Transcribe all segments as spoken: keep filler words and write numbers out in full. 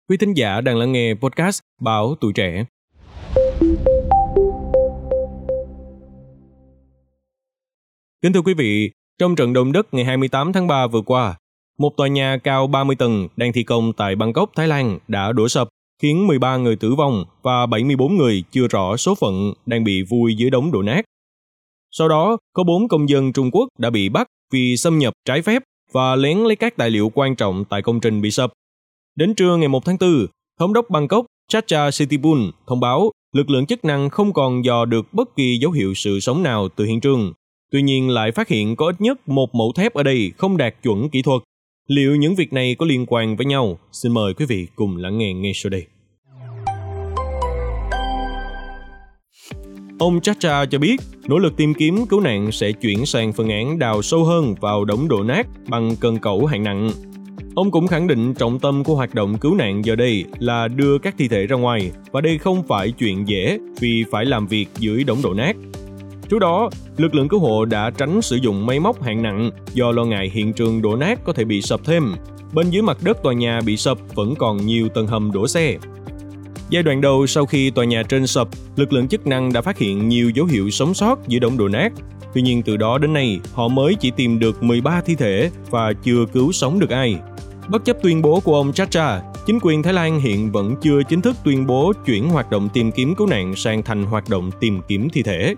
Quý thính giả đang lắng nghe podcast Báo Tuổi Trẻ. Kính thưa quý vị, trong trận động đất ngày hai mươi tám tháng ba vừa qua, một tòa nhà cao ba mươi tầng đang thi công tại Bangkok, Thái Lan đã đổ sập, khiến mười ba người tử vong và bảy mươi bốn người chưa rõ số phận đang bị vùi dưới đống đổ nát. Sau đó, có bốn công dân Trung Quốc đã bị bắt vì xâm nhập trái phép và lén lấy các tài liệu quan trọng tại công trình bị sập. Đến trưa ngày một tháng tư, Thống đốc Bangkok Chacha Sitipul thông báo lực lượng chức năng không còn dò được bất kỳ dấu hiệu sự sống nào từ hiện trường. Tuy nhiên lại phát hiện có ít nhất một mẫu thép ở đây không đạt chuẩn kỹ thuật. Liệu những việc này có liên quan với nhau? Xin mời quý vị cùng lắng nghe ngay sau đây. Ông Chacha cho biết nỗ lực tìm kiếm cứu nạn sẽ chuyển sang phương án đào sâu hơn vào đống đổ nát bằng cần cẩu hạng nặng. Ông cũng khẳng định trọng tâm của hoạt động cứu nạn giờ đây là đưa các thi thể ra ngoài, và đây không phải chuyện dễ vì phải làm việc dưới đống đổ nát. Trước đó, lực lượng cứu hộ đã tránh sử dụng máy móc hạng nặng do lo ngại hiện trường đổ nát có thể bị sập thêm. Bên dưới mặt đất tòa nhà bị sập vẫn còn nhiều tầng hầm đổ xe. Giai đoạn đầu sau khi tòa nhà trên sập, lực lượng chức năng đã phát hiện nhiều dấu hiệu sống sót giữa đống đổ nát. Tuy nhiên từ đó đến nay, họ mới chỉ tìm được mười ba thi thể và chưa cứu sống được ai. Bất chấp tuyên bố của ông Chacha, chính quyền Thái Lan hiện vẫn chưa chính thức tuyên bố chuyển hoạt động tìm kiếm cứu nạn sang thành hoạt động tìm kiếm thi thể.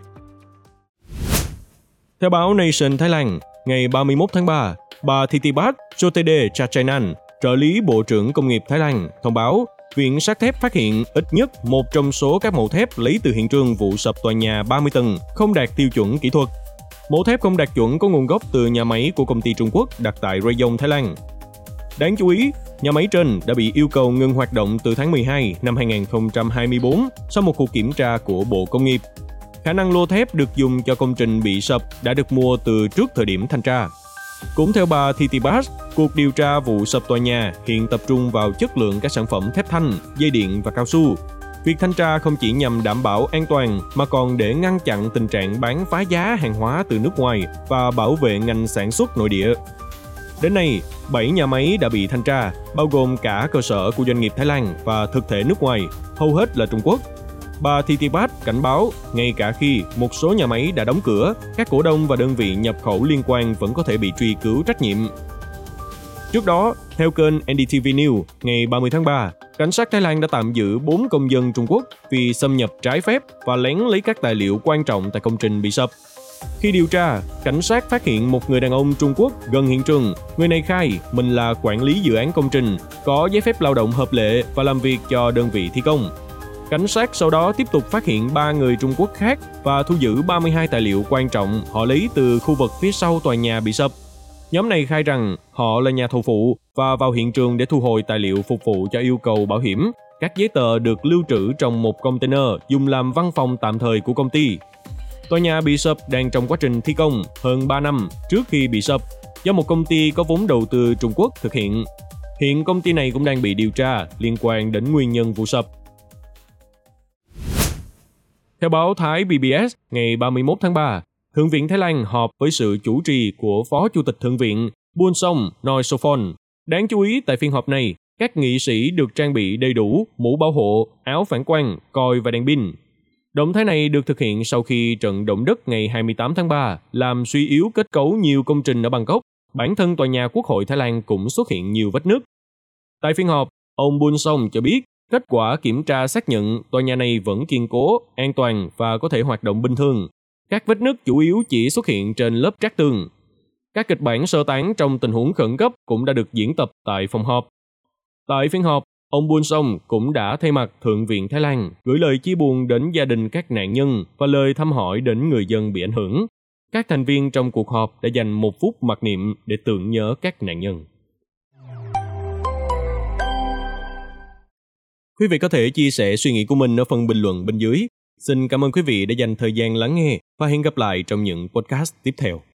Theo báo Nation Thái Lan, ngày ba mươi mốt tháng ba, bà Thitipat Jotede Chachanan, trợ lý Bộ trưởng Công nghiệp Thái Lan, thông báo Viện Sắt thép phát hiện ít nhất một trong số các mẫu thép lấy từ hiện trường vụ sập tòa nhà ba mươi tầng không đạt tiêu chuẩn kỹ thuật. Mẫu thép không đạt chuẩn có nguồn gốc từ nhà máy của công ty Trung Quốc đặt tại Rayong, Thái Lan. Đáng chú ý, nhà máy trên đã bị yêu cầu ngừng hoạt động từ tháng mười hai năm hai nghìn không trăm hai mươi tư sau một cuộc kiểm tra của Bộ Công nghiệp. Khả năng lô thép được dùng cho công trình bị sập đã được mua từ trước thời điểm thanh tra. Cũng theo bà Thitipat, cuộc điều tra vụ sập tòa nhà hiện tập trung vào chất lượng các sản phẩm thép thanh, dây điện và cao su. Việc thanh tra không chỉ nhằm đảm bảo an toàn mà còn để ngăn chặn tình trạng bán phá giá hàng hóa từ nước ngoài và bảo vệ ngành sản xuất nội địa. Đến nay, bảy nhà máy đã bị thanh tra, bao gồm cả cơ sở của doanh nghiệp Thái Lan và thực thể nước ngoài, hầu hết là Trung Quốc. Bà Thitipat cảnh báo, ngay cả khi một số nhà máy đã đóng cửa, các cổ đông và đơn vị nhập khẩu liên quan vẫn có thể bị truy cứu trách nhiệm. Trước đó, theo kênh en đê tê vê News, ngày ba mươi tháng ba, cảnh sát Thái Lan đã tạm giữ bốn công dân Trung Quốc vì xâm nhập trái phép và lén lấy các tài liệu quan trọng tại công trình bị sập. Khi điều tra, cảnh sát phát hiện một người đàn ông Trung Quốc gần hiện trường. Người này khai mình là quản lý dự án công trình, có giấy phép lao động hợp lệ và làm việc cho đơn vị thi công. Cảnh sát sau đó tiếp tục phát hiện ba người Trung Quốc khác và thu giữ ba mươi hai tài liệu quan trọng họ lấy từ khu vực phía sau tòa nhà bị sập. Nhóm này khai rằng họ là nhà thầu phụ và vào hiện trường để thu hồi tài liệu phục vụ cho yêu cầu bảo hiểm. Các giấy tờ được lưu trữ trong một container dùng làm văn phòng tạm thời của công ty. Tòa nhà bị sập đang trong quá trình thi công hơn ba năm trước khi bị sập do một công ty có vốn đầu tư Trung Quốc thực hiện. Hiện công ty này cũng đang bị điều tra liên quan đến nguyên nhân vụ sập. Theo báo Thái pê bê ét, ngày ba mươi mốt tháng ba, Thượng viện Thái Lan họp với sự chủ trì của Phó Chủ tịch Thượng viện Bunsong Noisofon. Đáng chú ý tại phiên họp này, các nghị sĩ được trang bị đầy đủ mũ bảo hộ, áo phản quang, còi và đèn pin. Động thái này được thực hiện sau khi trận động đất ngày hai mươi tám tháng ba làm suy yếu kết cấu nhiều công trình ở Bangkok. Bản thân tòa nhà Quốc hội Thái Lan cũng xuất hiện nhiều vết nứt. Tại phiên họp, ông Bunsong cho biết kết quả kiểm tra xác nhận tòa nhà này vẫn kiên cố, an toàn và có thể hoạt động bình thường. Các vết nứt chủ yếu chỉ xuất hiện trên lớp trát tường. Các kịch bản sơ tán trong tình huống khẩn cấp cũng đã được diễn tập tại phòng họp. Tại phiên họp, ông Bunsong cũng đã thay mặt Thượng viện Thái Lan gửi lời chia buồn đến gia đình các nạn nhân và lời thăm hỏi đến người dân bị ảnh hưởng. Các thành viên trong cuộc họp đã dành một phút mặc niệm để tưởng nhớ các nạn nhân. Quý vị có thể chia sẻ suy nghĩ của mình ở phần bình luận bên dưới. Xin cảm ơn quý vị đã dành thời gian lắng nghe và hẹn gặp lại trong những podcast tiếp theo.